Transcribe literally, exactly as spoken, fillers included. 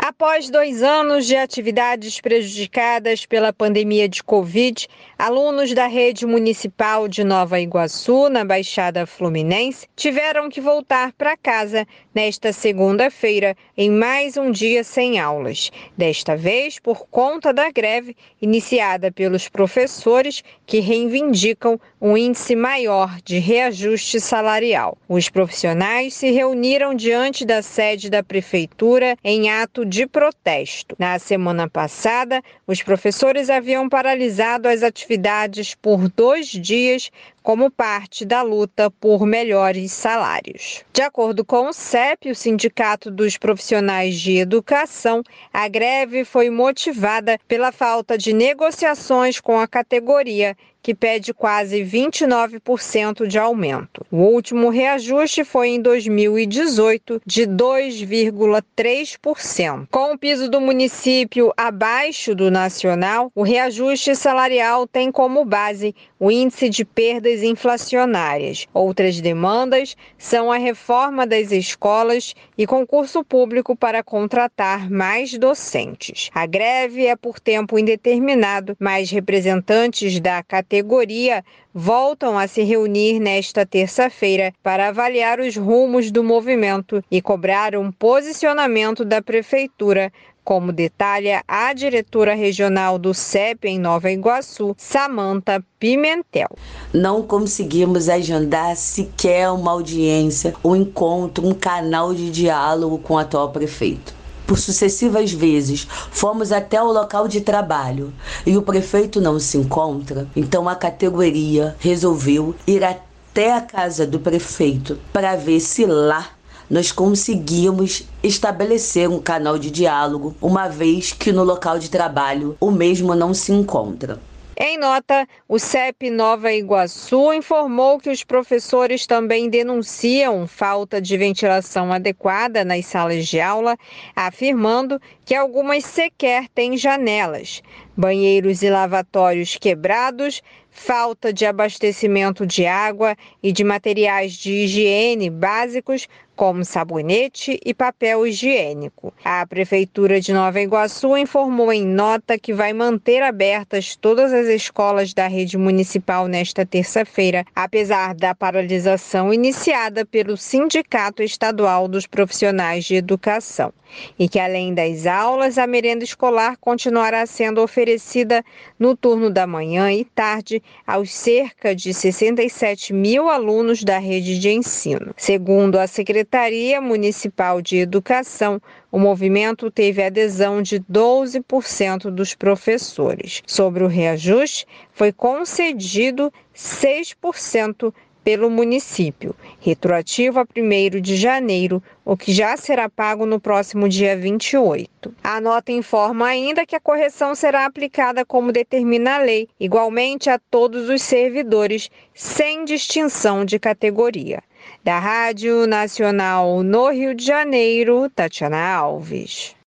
Após dois anos de atividades prejudicadas pela pandemia de Covid, alunos da rede municipal de Nova Iguaçu, na Baixada Fluminense, tiveram que voltar para casa nesta segunda-feira, em mais um dia sem aulas. Desta vez, por conta da greve iniciada pelos professores que reivindicam um índice maior de reajuste salarial. Os profissionais se reuniram diante da sede da prefeitura em ato de protesto. Na semana passada, os professores haviam paralisado as atividades por dois dias como parte da luta por melhores salários. De acordo com o C E P, o Sindicato dos Profissionais de Educação, a greve foi motivada pela falta de negociações com a categoria, que pede quase vinte e nove por cento de aumento. O último reajuste foi em dois mil e dezoito, de dois vírgula três por cento. Com o piso do município abaixo do nacional, o reajuste salarial tem como base o índice de perdas inflacionárias. Outras demandas são a reforma das escolas e concurso público para contratar mais docentes. A greve é por tempo indeterminado, mas representantes da categoria categoria voltam a se reunir nesta terça-feira para avaliar os rumos do movimento e cobrar um posicionamento da prefeitura, como detalha a diretora regional do C E P em Nova Iguaçu, Samanta Pimentel. Não conseguimos agendar sequer uma audiência, um encontro, um canal de diálogo com o atual prefeito. Por sucessivas vezes, fomos até o local de trabalho e o prefeito não se encontra, então a categoria resolveu ir até a casa do prefeito para ver se lá nós conseguimos estabelecer um canal de diálogo, uma vez que no local de trabalho o mesmo não se encontra. Em nota, o C E P Nova Iguaçu informou que os professores também denunciam falta de ventilação adequada nas salas de aula, afirmando que algumas sequer têm janelas, banheiros e lavatórios quebrados, falta de abastecimento de água e de materiais de higiene básicos, como sabonete e papel higiênico. A Prefeitura de Nova Iguaçu informou em nota que vai manter abertas todas as escolas da rede municipal nesta terça-feira, apesar da paralisação iniciada pelo Sindicato Estadual dos Profissionais de Educação, e que, além das aulas, a merenda escolar continuará sendo oferecida no turno da manhã e tarde aos cerca de sessenta e sete mil alunos da rede de ensino. Segundo a Secretaria Municipal de Educação, o movimento teve adesão de doze por cento dos professores. Sobre o reajuste, foi concedido seis por cento pelo município, retroativo a primeiro de janeiro, o que já será pago no próximo dia vinte e oito. A nota informa ainda que a correção será aplicada como determina a lei, igualmente a todos os servidores, sem distinção de categoria. Da Rádio Nacional no Rio de Janeiro, Tatiana Alves.